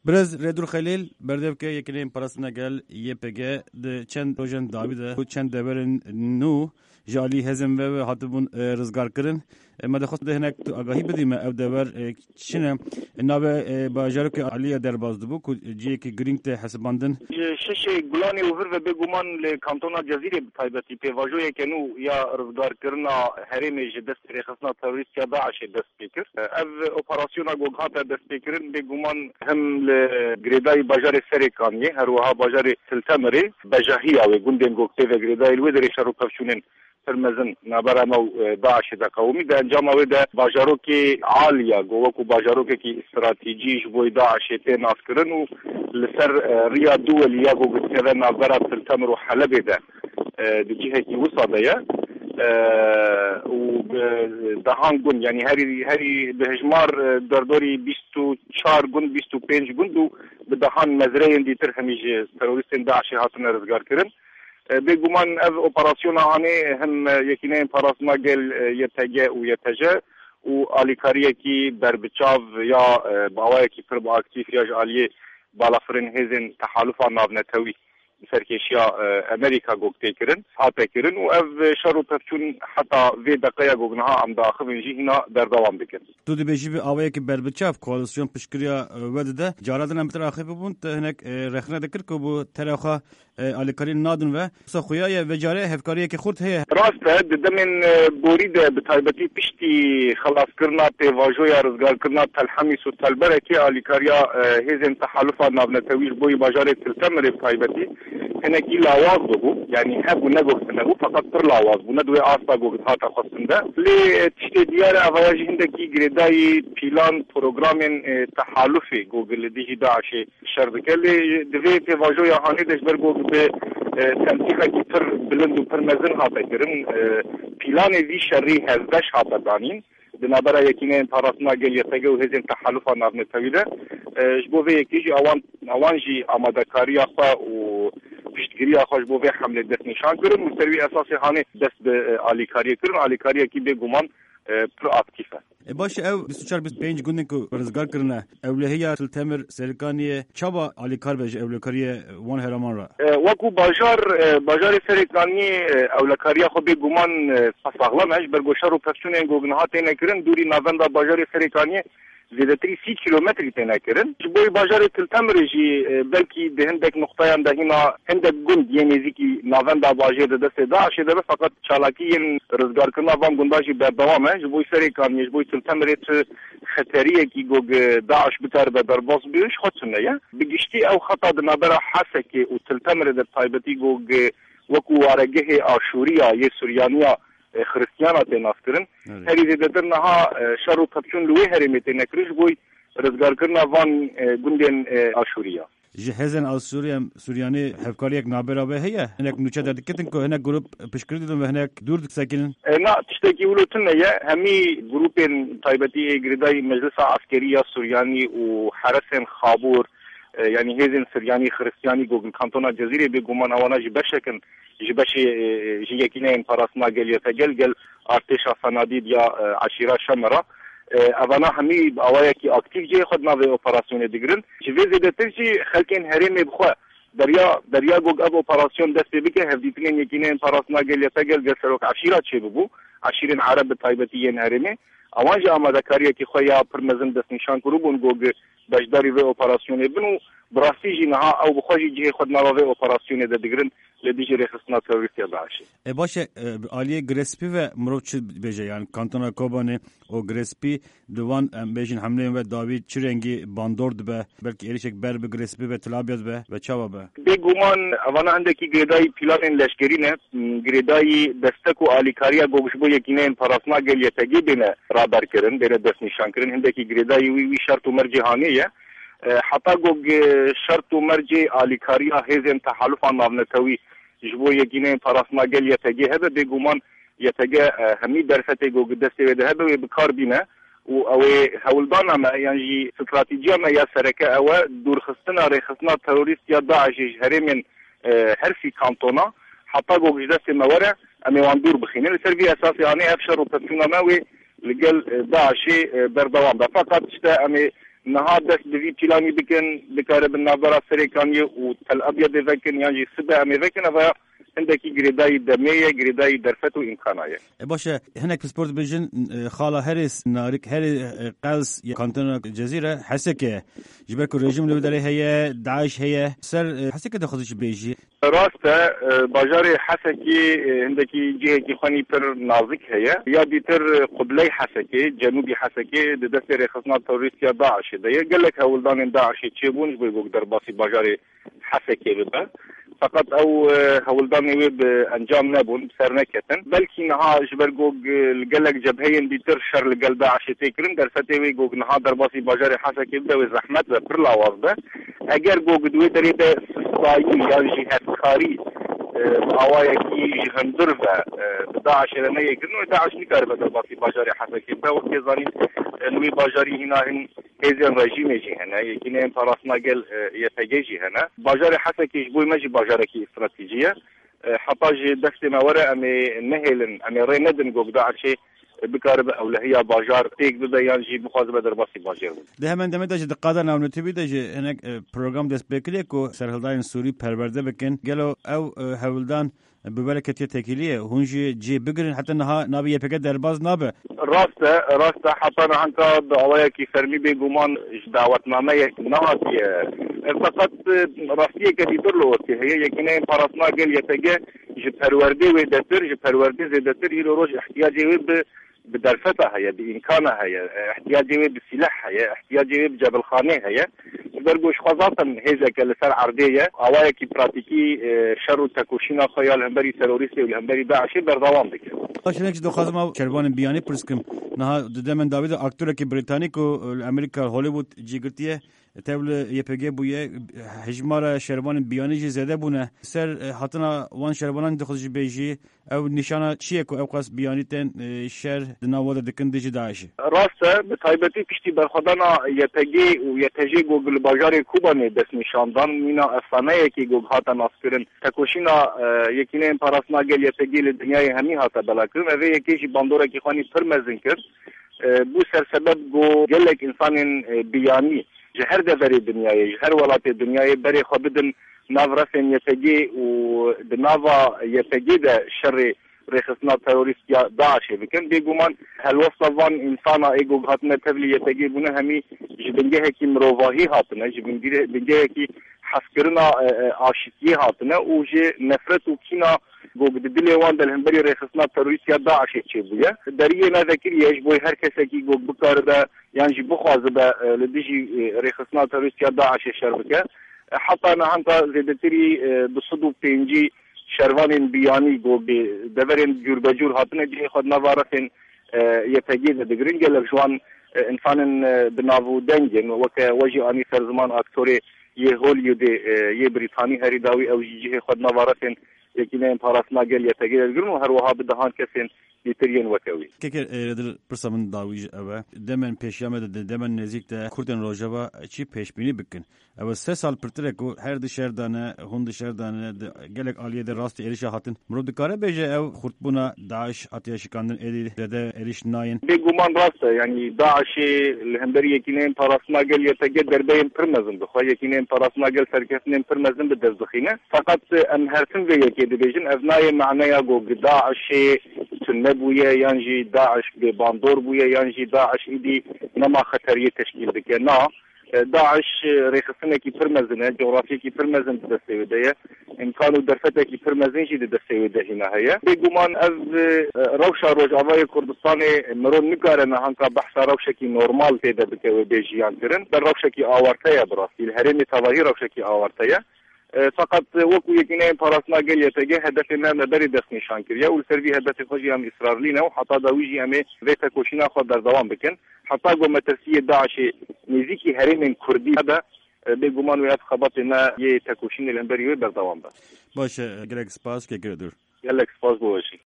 برز ردر خلیل بردف که یکیلین پرستنا گل YPG د چند روزن داویده و چند دورن نو جالی هزم و هاتبون رزگار کردن ماده خود هنک آگاهی بدیم او دور چنه ناو باجارو که عالیه در باز دبو که جی که گرینگ ته حساباندن شش گلانی اوور و بگومان لکانتونا جزیره تایبتی پیواجوی که نو یا رزگار کردن هرم جدست رخصنا تروریست یا داعش دست بکر او اپراسیونا گوگهات دست بکرن بگومان هم لگریدای باجار سرکانیه هر وها باجار سلطمره بجاهی او گوندن گوگته و گریدای الوی شروع کفشونن فرمزن نبرم او داعش دا قومی دا انجام او دا باجاروکی عالیا گوکو باجاروکی استراتیجیش بوی داعش ته ناس کرن و لسر ریا دول یا گوگته نبرم سلطمر و حلب دا دی جهه کی وسطه و دهان گون یعنی هری به هجمار دردوری 24 گون 25 گون دو به دهان مزرعه دیتر همیشه تروریستان داعش هاتون رزگار کردن بگومان از اپراسیون آنه هم یکینه پراسما گل YPG و YPG و آلیکاریه کی بربچاو یا باوایه کی پر با اکتیف یا جالیه بالافرین هزین تحالفا نابنتوی سرکشیا امریکا گوگته کرن هاته کرن و از شروع تفچون حتی وی دقیقه گوگنها ام داخل اینجی هینا در دوام بکن تو دی بیجی به آوایه کی بربچاو کوالسیون پشکریا ودده جارادن هم تراخی ببون هنک رخنه دکر که بو تراخا آلیکاری نادن و سخویای وجاره هفکاریه که خود هی راست دمن بورید بتایبتی پشتی خلاص کرنا پیواجو یا رزگار کرنا تلحمیس و تلبره که آلیکاریا هزین تحالفا نابنتویش بوی باجار تلتمر تایبتی هنکی لاواز بو یعنی هبو نگفتنه بو فقط پر لاواز بو ندوی آستا گوگت هاتا خواستنده لی تشتی دیار اواجی هندکی گریدای پیلان پروگرامن تحالفی گوگل دیجی داعشی شردکه لی دوی پیواجو یا هانی دشبر گوگل به تنسیقه کی پر بلند و پر مزن هاتا کرن پیلان وی شری هزدش هاتا دانین بنابرای یکینه پاراسنا گل YPG و هزین تحالفا نابنتویده جبوه یکیجی اوانجی آمادکاری آخوا و پشتگیری آخواش بوه حمله دست نشان کرن و سروی اساسی هانه دست به آلیکاری کرن آلیکاری کی بگومان پرو اکتیفه باشه او 24-25 گونه که رزگار کرنه اولهیه تلتمر سرکانیه چابا آلیکار بشه اولکاریه وان هرامان را وکو باجار سرکانیه اولکاریه خود بگومان ساغلامش برگوشار و پسچون گوگنها تینه کرن دوری نواندا باجار سرکانیه زیادتری 30 کیلومتری تینه کرن جبوی باجار تلتمر جی بلکی ده هندک نقطه ده هینا هندک گند یه نزیکی نواندا باجار دست داعش ده فقط چالاکی رزگار کرنا وان گنداجی بردوامه جبوی سرکانیه جبوی تلتمرت خطریه کی گوگ داعش بتر به درباز بیش خودشونه یا بگشتی او خطا دنابرا حسکی و تلتمر در تایبتی گوگ وکو وارگه آشوریا یه سوریانیا خریستیانا تیناس کرن هری زیدتر نها شروع کپچون لوی هریمیتی نکرش بوی رزگار کرنا وان گندین آشوریا جهزن از سوریانی هفکاری یک نابرابه هیه هنک نوچه دادکتن که هنک گروپ پشکری دیدن و هنک دور ساکنن نه تشتکی ولوتن نه همی گروپین تایبتی گریدای مجلس عسکری یا سوریانی و حرسن خابور یعنی هزین سوریانی خریستیانی گوگل کانتونا جزیره بگومان اوانا جی بشکن جی بشی جی یکینه این پاراسما گل گل ارتش صنادید یا عشیره شمرا اوانا همی اوایه کی اکتیو جی خود ناوی اپراسیون دیگرن جوی زیدتر جی خلکین هریم بخوا دریا گوگ اب اپراسیون دست بکه هفدیتنین یکینه این پاراسما گل سروک عشیره چه ببو عشیرین عرب تایبتی ین هریمه اوان جی آمادکاریه کی خویا پرمزن دست نشان کرو بون گوگ بجداری و اپراسیون بنو براستی جی نها او بخواجی جی خود ناوی اپراسیون ده دیگرن لدیجی رخصنا تروریستی داعشی باشه عالیه گرسپی و مرو چه بیجه یعنی کانتونا کوبانه و گرسپی دوان بیجین حمله و داوید چه رنگی باندورد به بلکه ایریشک بر به گرسپی و تلابیت به و چاوا به بگومان اوانا هندکی گریدای پیلان لشکرینه گریدای دستک و آلیکاریا گوشبو یکینه پاراسما گل YPG بینه رابر کرن بینه دست نشان کرن هندکی گریدای وی شرط و مرجحانیه حتی گوگ شرط و مرجع آلیکاریا هزین تحالفا نابنتوی جبو یکینه پاراسما گل YPG هبه بگومان YPG همی درفت گوگ دسته وده هبه و بکار بینه و او هولدان ما یعنی استراتیجی ما یا سرکه او دورخستنا رخصنا تروریست یا داعش هرمن هرفی کانتونا حتی گوگ دسته موره امی وان دور بخینه لسروی اساسی آنه افشار و پسیونا ما و لگل داعشی بردوام ده فقط شته امی نها دست دوی پیلانی بکن بکاره بالنابرا سریکانی و تل ابيض وکن یعنی سبه امی وکن و عندك جريداي دميه جريداي درفت وامكانيه باشه هناك في سبورت فيجن خاله هاريس نارك هاري قلس كانتون الجزيره حسكه جبرك الرجيم اللي بدري هي داعش هي سر حسكه تاخذش بيجي راسته باجار حسكي عندك جهه كي خاني بر نازك هي يا بيتر قبلي حسكي جنوبي حسكي دستر خصنا توريستيا داعش ده قال لك هولدان داعش تشيبون بيقدر باسي باجار حسكي ببا فقط او هولدان ويب انجام نبون بسرنكتن بلكي نها جبرجوج الجلك جبهين بيتر شر القلب عشي تكرم درفتي ويجوج نها درباسي باجاري حسك يبدا وزحمت برلا وارده اگر جوج دوي دريده صايي يا جهات خاري اوايكي جهندرفه بداعش لما يكنو داعش نكار بدرباسي باجاري حسك يبدا وكيزاني نوي باجاري هنا هزين رژیم جی هنه یکی نه پاراسنا قال يتجي هنا باجار حسكي جبوي ماجي باجاركي استراتيجيه حتى جي دست ما ورا امي نهلن امي ريندن قوق داعشي بكارب او هي باجار تيك بدا يانجي مخازبه درباسي باجار ده hemen demet de dikkadan avnetibi de henek program destekliye serhildayn suri perverde bekin gelo ev hevldan ببركة تكيلية هونجي جي بقرن حتى انها نابي يبقى درباز نابه راسته حتى نحنكا دعوايا كي فرمي بيقومان دعوتنامه نهاتي فقط راستيه كديدر له هي يكنين باراسنا قال يتجه جي پروردي ودتر جي پروردي زيدتر يلو روج احتياجي بدرفتها هي بامكانها هي احتياجي بالسلاح هي احتياجي بجبل خانه هي برگوش خاصه هزا كالسر عرديه اوايا كي براتيكي شر تكوشينا خيال همبري تيروريستي والهمبري داعش بردوام دك باش نكش دو خازما شربان بياني برسكم نها دمن داوود اكتور كي بريطانيك امريكا هوليوود جيگرتيه تبل يپگ بويه حجمار شربان بياني زياده بونه سر حتنا وان شربانان دخلج بيجي او نشانه چيكو او قاس بيانيتن شر دناوده دكن دجي داعش راسته بتايبتي پشتي برخدانا يپگ و يتجي گوگل باجار کوبانه دس نشاندان مینا افسانه کی گوگ هاتا ناسکرن تکوشینا یکینه پاراسنا گل يپگ ل دنیای همي هاتا بلاکرن و یکیش باندورا کی خاني فرمزن کرد بو سر سبب گو گلک انسان بياني جهر دفري دنياي جهر ولات دنياي بري خبدن نافرسن يتجي ودنافا يتجي ده شر رخصنا تيروريست داعش بكن بيقومان هل وصفان انسانا ايجو هاتنا تبلي يتجي بنا همي جبنجه كي مروفاهي هاتنا جبنجه كي حسكرنا عاشقي هاتنا وجي نفرت وكينا گوگ دلی وان دل همبری رخصنا تروریست داعش چه بوده دریه نذکری یجبوی هر کسی کی گوگ بکار ده یعنی بخوازه به لدیجی رخصنا تروریست داعش شربکه حتی نهانتا زیدتری بصدو پینجی شروان بیانی گوگ دورین جور بجور هاتنه جی خود نوارثن یتگید دگرین گلر جوان انسان بناو دنجن وک وجی آنی سرزمان اکتوری یه هولیود یه بریتانی هری داوی او جی خود نوارثن یکینه پاراسنا گل یتگید دگرین و هر وها بدهان کسین لیترین وکوی که در پرسمن داویج اوه دمن پیشیامه دمن نزدیک ده کردن روجاوا چی پیش بینی بکن او 3 سال پرتره کو هر دشردانه هون دشردانه گلک عالیه در راست اریش هاتن مرود کاره بهجه او خردبونا داعش اتیاش کاندن ادی ده اریش ناین بگومان راسته یعنی داعش الهمبری یکینه پاراسنا گل یتگید دربین پرمزن بخوا یکینه پاراسنا گل سرکسنین پرمزن بدزخینه فقط ام هرسن و یکی دیجن ازنای معنی گو داعش نبويه يانجي داعش بباندور بويه يانجي داعش ايدي نما خطريه تشكيل دكه نا داعش ريخصنا كي فرمزنه جغرافيا كي فرمزن دستيوديه امكانو درفته كي فرمزن جي دستيوده هنا هي بيغمان از روشا روجاوي كردستاني مرون نكارنا هانكا بحث روشا كي نورمال تيدا بكو بيجيان كرن روشا كي اورتيا براسي الهرم تظاهر روشا كي اورتيا فقط وكو يكينين باراسنا قل يتجه هدف ما مبري دست نشان كريا والسربي هدف خوشي هم إصرار لنا وحتى داويجي همي فيتا كوشينا خود در دوام بكن حتى قو مترسية داعش نزيكي هرم كردي هذا بيقومان ويات خبطنا يه تكوشين الانبريوي بر دوام با باشه گرگ سپاس که گردور يلك سپاس بوشي